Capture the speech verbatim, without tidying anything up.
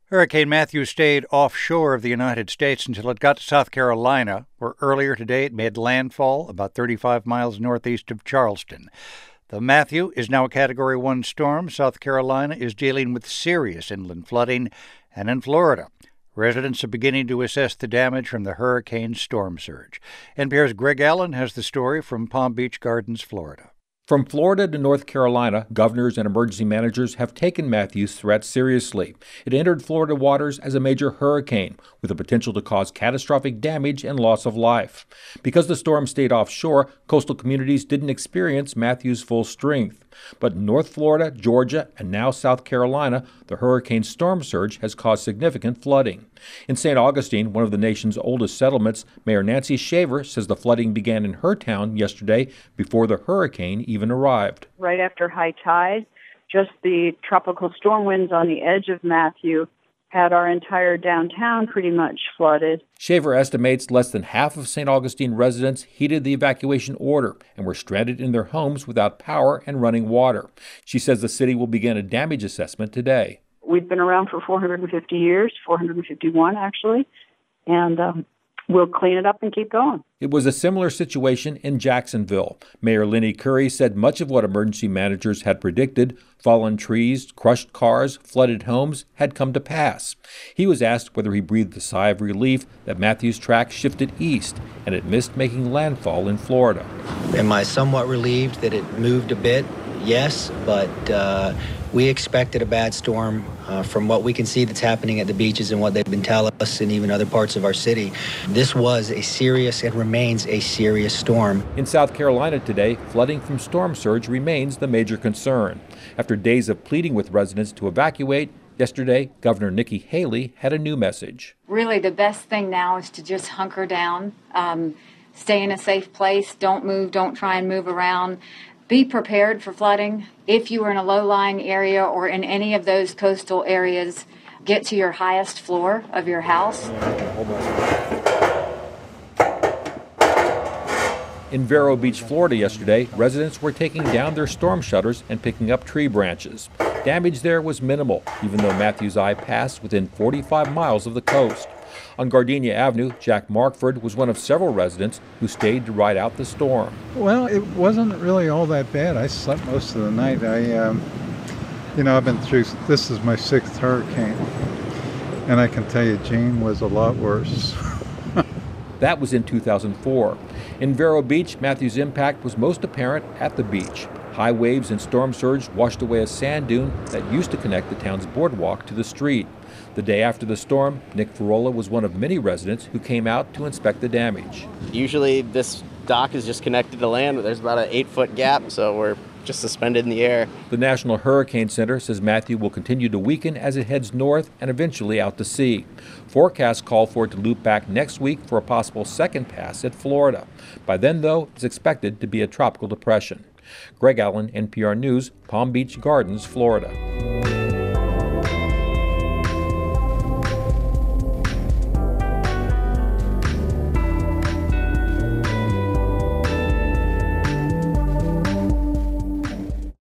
Hurricane Matthew stayed offshore of the United States until it got to South Carolina, where earlier today it made landfall about thirty-five miles northeast of Charleston. The Matthew is now a Category one storm. South Carolina is dealing with serious inland flooding. And in Florida, residents are beginning to assess the damage from the hurricane's storm surge. N P R's Greg Allen has the story from Palm Beach Gardens, Florida. From Florida to North Carolina, governors and emergency managers have taken Matthew's threat seriously. It entered Florida waters as a major hurricane, with the potential to cause catastrophic damage and loss of life. Because the storm stayed offshore, coastal communities didn't experience Matthew's full strength. But in North Florida, Georgia, and now South Carolina, the hurricane's storm surge has caused significant flooding. In Saint Augustine, one of the nation's oldest settlements, Mayor Nancy Shaver says the flooding began in her town yesterday before the hurricane even arrived. Right after high tide, just the tropical storm winds on the edge of Matthew had our entire downtown pretty much flooded. Shaver estimates less than half of Saint Augustine residents heeded the evacuation order and were stranded in their homes without power and running water. She says the city will begin a damage assessment today. We've been around for four hundred fifty years, four hundred fifty-one actually, and um, we'll clean it up and keep going. It was a similar situation in Jacksonville. Mayor Lenny Curry said much of what emergency managers had predicted, fallen trees, crushed cars, flooded homes, had come to pass. He was asked whether he breathed a sigh of relief that Matthew's track shifted east and it missed making landfall in Florida. Am I somewhat relieved that it moved a bit? Yes, but uh, we expected a bad storm uh, from what we can see that's happening at the beaches and what they've been telling us and even other parts of our city. This was a serious and remains a serious storm. In South Carolina today, flooding from storm surge remains the major concern. After days of pleading with residents to evacuate, yesterday, Governor Nikki Haley had a new message. Really, the best thing now is to just hunker down, um, stay in a safe place, don't move, don't try and move around. Be prepared for flooding. If you are in a low-lying area or in any of those coastal areas, get to your highest floor of your house. In Vero Beach, Florida yesterday, residents were taking down their storm shutters and picking up tree branches. Damage there was minimal, even though Matthew's eye passed within forty-five miles of the coast. On Gardenia Avenue, Jack Markford was one of several residents who stayed to ride out the storm. Well, it wasn't really all that bad. I slept most of the night. I, um, you know, I've been through, this is my sixth hurricane, and I can tell you Jane was a lot worse. That was in two thousand four. In Vero Beach, Matthew's impact was most apparent at the beach. High waves and storm surge washed away a sand dune that used to connect the town's boardwalk to the street. The day after the storm, Nick Farola was one of many residents who came out to inspect the damage. Usually this dock is just connected to land, but there's about an eight-foot gap, so we're just suspended in the air. The National Hurricane Center says Matthew will continue to weaken as it heads north and eventually out to sea. Forecasts call for it to loop back next week for a possible second pass at Florida. By then, though, it's expected to be a tropical depression. Greg Allen, N P R News, Palm Beach Gardens, Florida.